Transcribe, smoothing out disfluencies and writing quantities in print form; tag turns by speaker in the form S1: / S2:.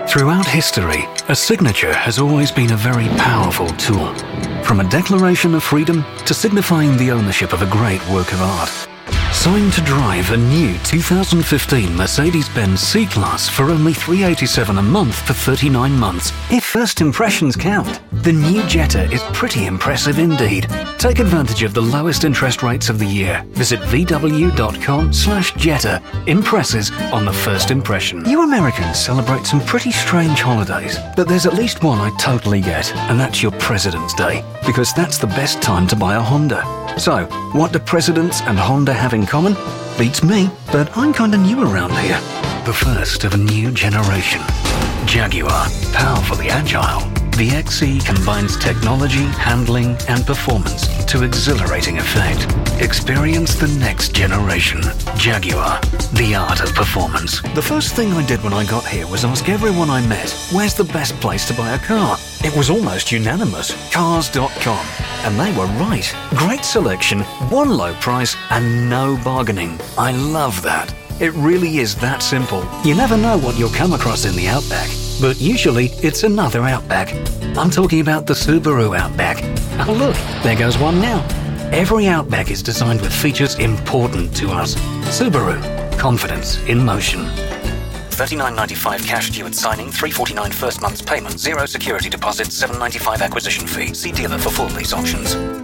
S1: Throughout history, a signature has always been a very powerful tool, from a declaration of freedom to signifying the ownership of a great work of art. Sign to drive a new 2015 Mercedes-Benz C-Class for only $387 a month for 39 months. If first impressions count, the new Jetta is pretty impressive indeed. Take advantage of the lowest interest rates of the year. Visit vw.com/Jetta. Impresses on the first impression. You Americans celebrate some pretty strange holidays, but there's at least one I totally get, and that's your President's Day, because that's the best time to buy a Honda. So, what do presidents and Honda have in common? Beats me, but I'm kinda new around here. The first of a new generation. Jaguar, powerfully agile. The XE combines technology, handling, and performance to exhilarating effect. Experience the next generation. Jaguar, the art of performance. The first thing I did when I got here was ask everyone I met, where's the best place to buy a car? It was almost unanimous, Cars.com. And they were right. Great selection, one low price, and no bargaining. I love that. It really is that simple. You never know what you'll come across in the Outback, but usually it's another Outback. I'm talking about the Subaru Outback. Oh look, there goes one now. Every Outback is designed with features important to us. Subaru, confidence in motion. $39.95 cash due at signing, $349 first month's payment, 0 security deposit, $7.95 acquisition fee. See dealer for full lease options.